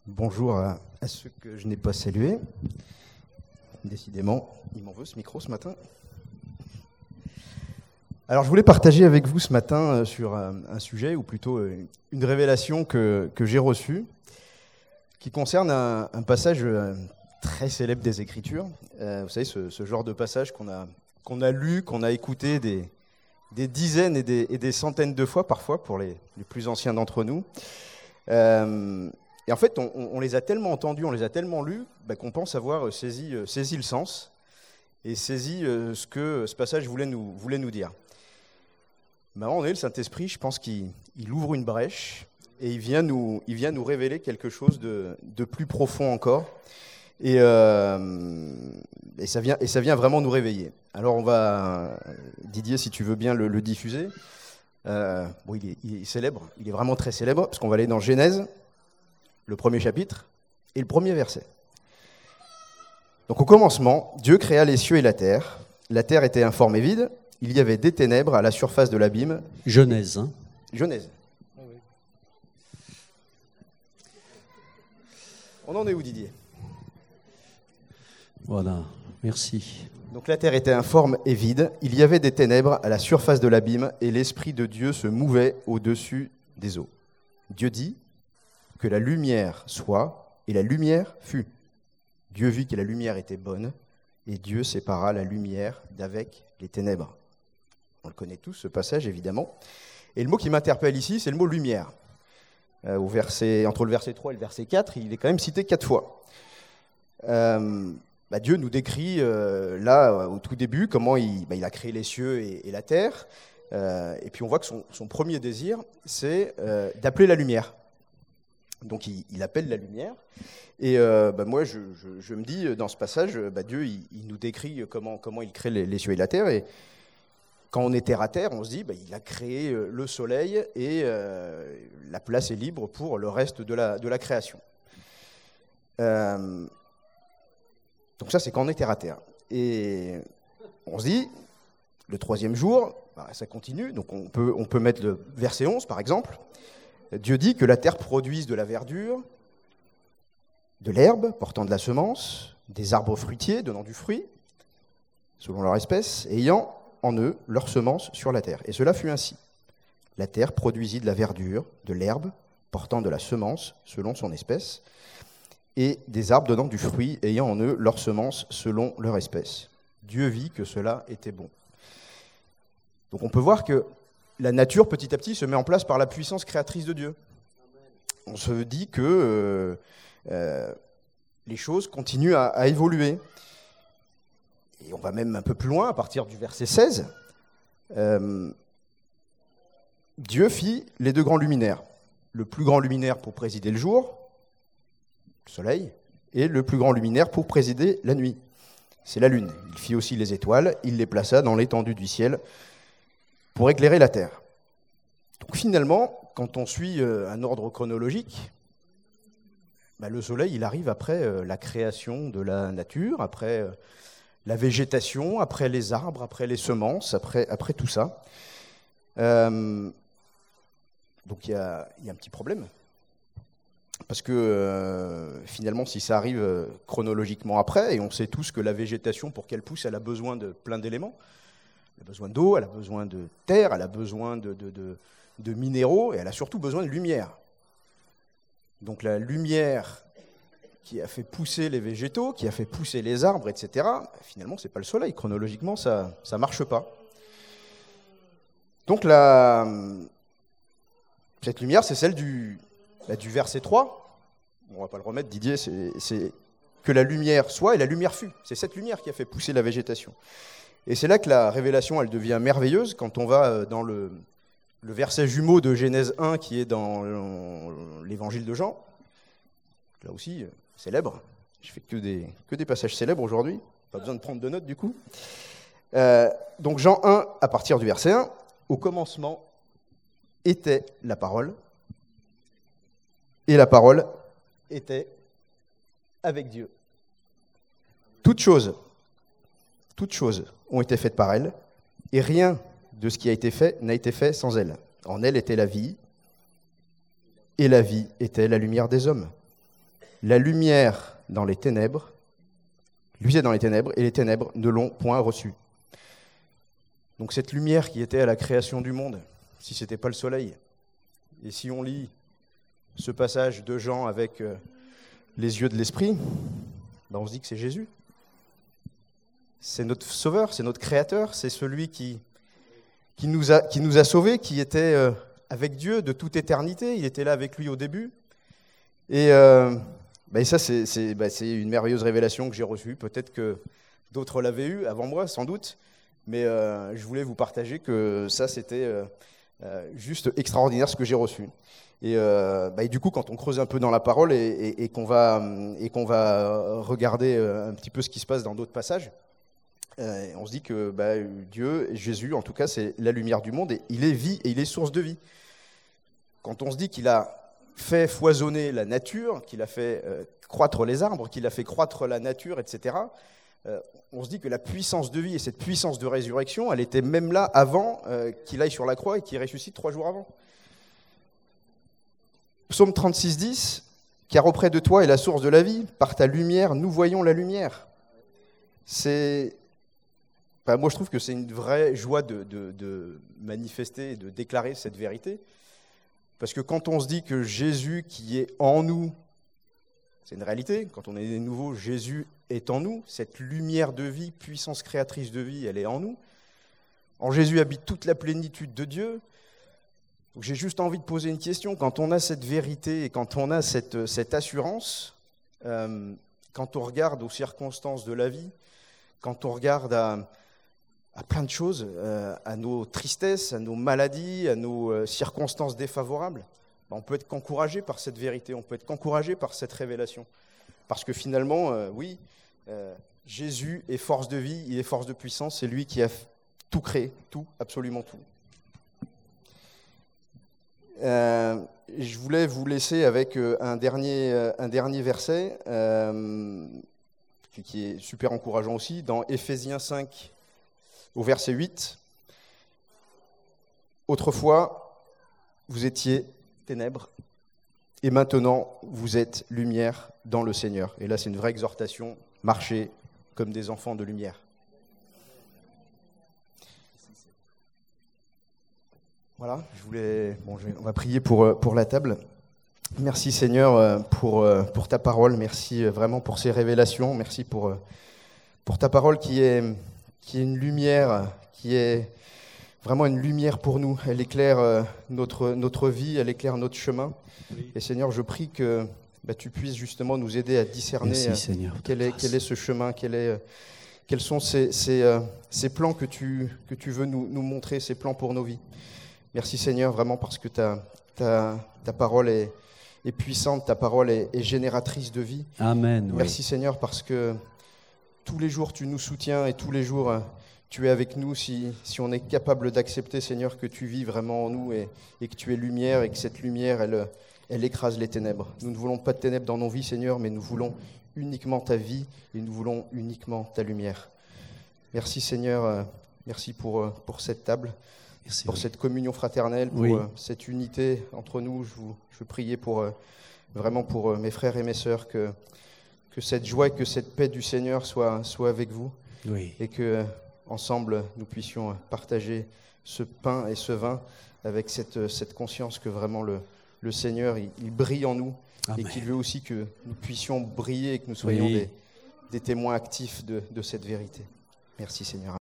Bonjour à ceux que je n'ai pas salués. Décidément, il m'en veut ce micro ce matin. Alors je voulais partager avec vous ce matin sur un sujet, ou plutôt une révélation que j'ai reçue, qui concerne un passage très célèbre des Écritures. Vous savez, ce genre de passage qu'on a lu, qu'on a écouté des dizaines et des centaines de fois parfois pour les plus anciens d'entre nous. Et en fait, on les a tellement entendus, on les a tellement lus, qu'on pense avoir saisi le sens et saisi ce que ce passage voulait nous dire. Mais on est le Saint-Esprit, je pense qu'il ouvre une brèche et il vient nous révéler quelque chose de plus profond encore. Et ça vient vraiment nous réveiller. Alors on va, Didier, si tu veux bien le diffuser. Il est célèbre, il est vraiment très célèbre, parce qu'on va aller dans Genèse, le premier chapitre et le premier verset. Donc au commencement, Dieu créa les cieux et la terre. La terre était informe et vide. Il y avait des ténèbres à la surface de l'abîme. Genèse. Genèse. On en est où, Didier ? Voilà, merci. Donc la terre était informe et vide. Il y avait des ténèbres à la surface de l'abîme et l'Esprit de Dieu se mouvait au-dessus des eaux. Dieu dit que la lumière soit, et la lumière fut. Dieu vit que la lumière était bonne, et Dieu sépara la lumière d'avec les ténèbres. On le connaît tous, ce passage, évidemment. Et le mot qui m'interpelle ici, c'est le mot lumière. Entre le verset 3 et le verset 4, il est quand même cité 4 fois. Dieu nous décrit, là, au tout début, comment il a créé les cieux et la terre. Et puis on voit que son premier désir, c'est d'appeler la lumière. Donc il appelle la lumière. Et moi, je me dis, dans ce passage, Dieu, il nous décrit comment il crée les cieux et la terre. Et quand on est terre à terre, on se dit, il a créé le soleil et la place est libre pour le reste de la création. Donc ça, c'est quand on est terre à terre. Et on se dit, le troisième jour, ça continue. Donc on peut mettre le verset 11, par exemple. Dieu dit que la terre produise de la verdure, de l'herbe portant de la semence, des arbres fruitiers donnant du fruit, selon leur espèce, ayant en eux leur semence sur la terre. Et cela fut ainsi. La terre produisit de la verdure, de l'herbe portant de la semence, selon son espèce, et des arbres donnant du fruit, ayant en eux leur semence selon leur espèce. Dieu vit que cela était bon. Donc on peut voir que la nature, petit à petit, se met en place par la puissance créatrice de Dieu. On se dit que les choses continuent à évoluer. Et on va même un peu plus loin, à partir du verset 16. Dieu fit les deux grands luminaires. Le plus grand luminaire pour présider le jour, le soleil, et le plus grand luminaire pour présider la nuit. C'est la lune. Il fit aussi les étoiles, il les plaça dans l'étendue du ciel pour éclairer la terre. Donc finalement, quand on suit un ordre chronologique, le soleil, il arrive après la création de la nature, après la végétation, après les arbres, après les semences, après tout ça. Donc il y a un petit problème. Parce que finalement, si ça arrive chronologiquement après, et on sait tous que la végétation, pour qu'elle pousse, elle a besoin de plein d'éléments. Elle a besoin d'eau, elle a besoin de terre, elle a besoin de minéraux, et elle a surtout besoin de lumière. Donc la lumière qui a fait pousser les végétaux, qui a fait pousser les arbres, etc., finalement, ce n'est pas le soleil. Chronologiquement, ça ne marche pas. Donc cette lumière, c'est celle du verset 3. On ne va pas le remettre, Didier, c'est que la lumière soit, et la lumière fut. C'est cette lumière qui a fait pousser la végétation. Et c'est là que la révélation, elle devient merveilleuse, quand on va dans le verset jumeau de Genèse 1, qui est dans l'évangile de Jean. Là aussi, célèbre. Je fais que des passages célèbres aujourd'hui. Pas besoin de prendre de notes, du coup. Donc Jean 1, à partir du verset 1, « Au commencement était la parole, et la parole était avec Dieu. Toutes choses ont été faites par elle, et rien de ce qui a été fait n'a été fait sans elle. En elle était la vie, et la vie était la lumière des hommes. la lumière dans les ténèbres, luisait dans les ténèbres, et les ténèbres ne l'ont point reçue. Donc cette lumière qui était à la création du monde, si ce n'était pas le soleil, et si on lit ce passage de Jean avec les yeux de l'esprit, ben on se dit que c'est Jésus. C'est notre sauveur, c'est notre créateur, c'est celui qui nous a sauvés, qui était avec Dieu de toute éternité. Il était là avec lui au début. Et ça, c'est une merveilleuse révélation que j'ai reçue. Peut-être que d'autres l'avaient eue avant moi, sans doute. Mais je voulais vous partager que ça, c'était juste extraordinaire ce que j'ai reçu. Et du coup, quand on creuse un peu dans la parole et qu'on va regarder un petit peu ce qui se passe dans d'autres passages, on se dit que Dieu, Jésus, en tout cas, c'est la lumière du monde et il est vie et il est source de vie. Quand on se dit qu'il a fait foisonner la nature, qu'il a fait croître les arbres, qu'il a fait croître la nature, etc., on se dit que la puissance de vie et cette puissance de résurrection, elle était même là avant qu'il aille sur la croix et qu'il ressuscite 3 jours avant. Psaume 36, 10, « Car auprès de toi est la source de la vie, par ta lumière, nous voyons la lumière. » Moi, je trouve que c'est une vraie joie de manifester et de déclarer cette vérité. Parce que quand on se dit que Jésus qui est en nous, c'est une réalité. Quand on est nouveau, Jésus est en nous. Cette lumière de vie, puissance créatrice de vie, elle est en nous. En Jésus habite toute la plénitude de Dieu. Donc j'ai juste envie de poser une question. Quand on a cette vérité et quand on a cette assurance, quand on regarde aux circonstances de la vie, quand on regarde à plein de choses, à nos tristesses, à nos maladies, à nos circonstances défavorables, on peut être qu'encouragé par cette vérité, on peut être qu'encouragé par cette révélation. Parce que finalement, Jésus est force de vie, il est force de puissance, c'est lui qui a tout créé, tout, absolument tout. Je voulais vous laisser avec un dernier verset qui est super encourageant aussi, dans Éphésiens 5, au verset 8. « Autrefois, vous étiez ténèbres, et maintenant, vous êtes lumière dans le Seigneur. » Et là, c'est une vraie exhortation, marchez comme des enfants de lumière. Voilà, on va prier pour la table. Merci Seigneur pour ta parole, merci vraiment pour ces révélations, merci pour ta parole qui est une lumière, qui est vraiment une lumière pour nous. Elle éclaire notre vie, elle éclaire notre chemin. Oui. Et Seigneur, je prie que tu puisses justement nous aider à discerner quel est ce chemin, quels sont ces plans que tu veux nous montrer, ces plans pour nos vies. Merci Seigneur, vraiment parce que ta parole est puissante, ta parole est génératrice de vie. Amen. Merci Seigneur parce que tous les jours tu nous soutiens et tous les jours tu es avec nous si on est capable d'accepter Seigneur que tu vis vraiment en nous et que tu es lumière et que cette lumière elle écrase les ténèbres. Nous ne voulons pas de ténèbres dans nos vies Seigneur, mais nous voulons uniquement ta vie et nous voulons uniquement ta lumière. Merci Seigneur, merci pour cette table. Merci, pour cette communion fraternelle, pour cette unité entre nous. Je veux prier vraiment pour mes frères et mes sœurs, que cette joie et que cette paix du Seigneur soit avec vous. Oui. Et que ensemble nous puissions partager ce pain et ce vin avec cette conscience que vraiment le Seigneur il brille en nous. Amen. Et qu'il veut aussi que nous puissions briller et que nous soyons des témoins actifs de cette vérité. Merci Seigneur.